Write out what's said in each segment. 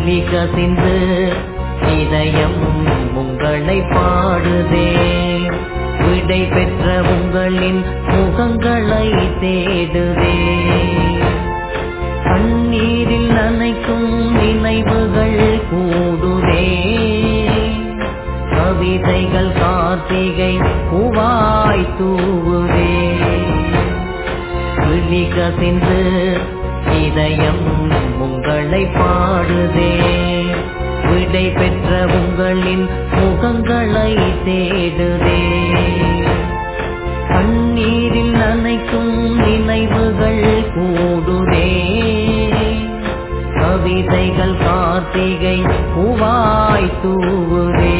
விழி கசிந்து இதயம் உங்களை பாடுதே. விடை பெற்ற உங்களின் முகங்களை தேடுதே. கண்ணீரில் நனைக்கும் நினைவுகள் கூடுதே. கவிதைகள் கார்த்திகை பூவாய் தூவுதே. விழி கசிந்து இதயம் உங்களை பாடுதே. விடை பெற்ற உங்களின் முகங்களை தேடுதே. கண்ணீரில் நனைக்கும் நினைவுகள் கூடுதே. கவிதைகள் கார்த்திகை பூவாய் தூவுதே.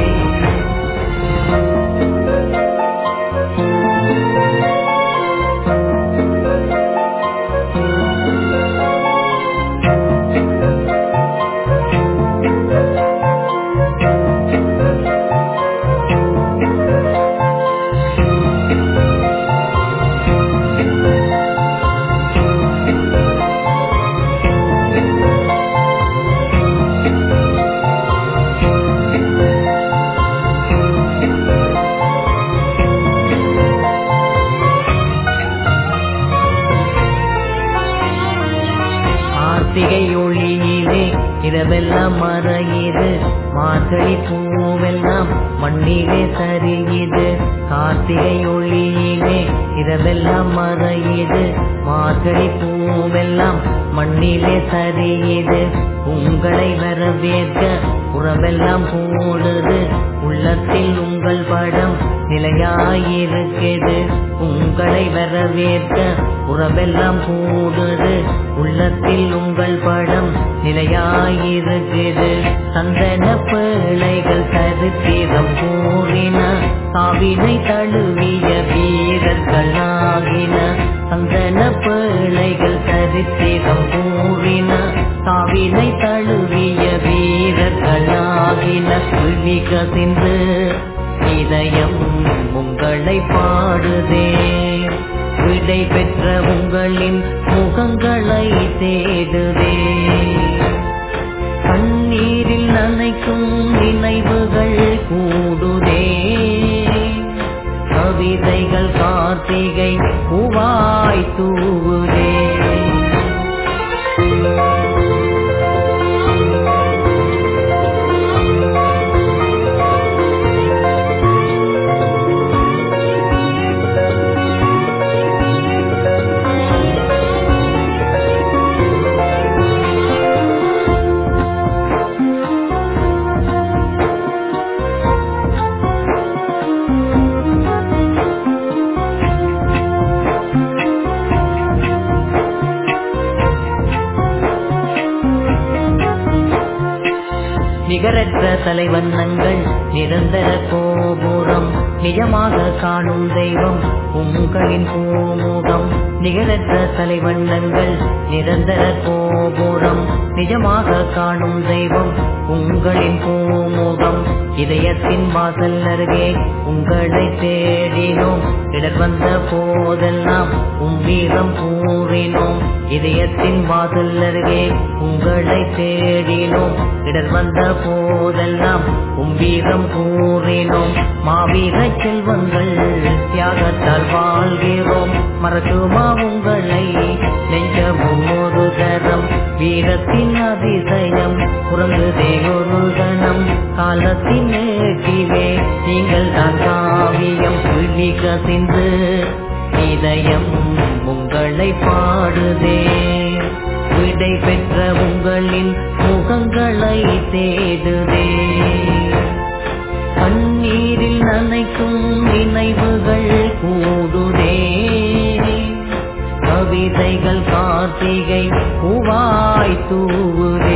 கார்த்திகை ஒளியிலே இரவெல்லாம் மறையுது. மார்கழி பூவெல்லாம் மண்ணிலே சரியுது. கார்த்திகை ஒளியிலே இரவெல்லாம் மறையுது. மார்கழி பூவெல்லாம் மண்ணிலே சரியுது. உங்களை வரவேற்க உறவெல்லாம் கூடுது. உள்ளத்தில் உங்கள் படம் நிலையாயிருக்கிறது. உங்களை வரவேற்க உறவெல்லாம் கூடுது. உள்ளத்தில் உங்கள் படம் நிலையாயிருக்கிறது. சந்தன பிள்ளைகள் சரித்திரம் கூறின. சாவினை தழுவிய வீரர்கள் ஆகின. சந்தன பிள்ளைகள் சரித்திரம் கூறின. சாவினை தழுவிய வீரர்கள் ஆகின. விழி கசிந்து இதயம் உங்களை பாடுதே. விடை பெற்ற உங்களின் முகங்களை தேடுதே. கண்ணீரில் நனைக்கும் நினைவுகள் கூடுதே. கவிதைகள் கார்த்திகை பூவாய் தூவுதே. நிகரற்ற தலைவண்ணங்கள் நிரந்தர கோபுரம். நிஜமாக காணும் தெய்வம் உங்களின் பூமுகம். நிகரற்ற தலைவண்ணங்கள் நிரந்தர கோபுரம். நிஜமாக காணும் தெய்வம் உங்களின் பூமுகம். இதயத்தின் வாசல் அருகே உங்களை தேடினோம். இடர் வந்த போதெல்லாம் வீரம் கூறினோம். இதயத்தின் வாசல் அருகே உங்களை தேடினோம். இடர் வந்த போதெல்லாம் வீரம் கூறினோம். மாவீர செல்வங்கள் தியாகத்தால் வாழ்கிறோம். மறக்குமா உங்களை நெஞ்சமும் ஒரு தரம். வீரத்தின் அதிசயம் உறங்குதே ஒரு கணம். காலத்தின் நேற்றிலே நீங்கள் தான் காவியம். விழி கசிந்து இதயம் உங்களை பாடுதே. விடை பெற்ற உங்களின் முகங்களை தேடுதே. கண்ணீரில் நனைக்கும் நினைவுகள் கூடுதே. கவிதைகள் கார்த்திகை பூவாய் தூவுதே.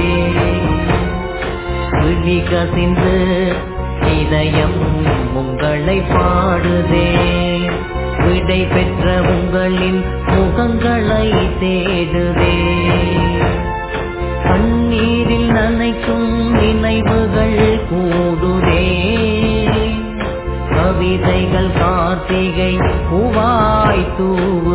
விழி கசிந்து இதயம் உங்களை பாடுதே. விடை பெற்ற உங்களின் முகங்களை தேடுதே. கண்ணீரில் நனைக்கும் நினைவுகள் கூடுதே. கவிதைகள் கார்த்திகை பூவாய் தூவுதே.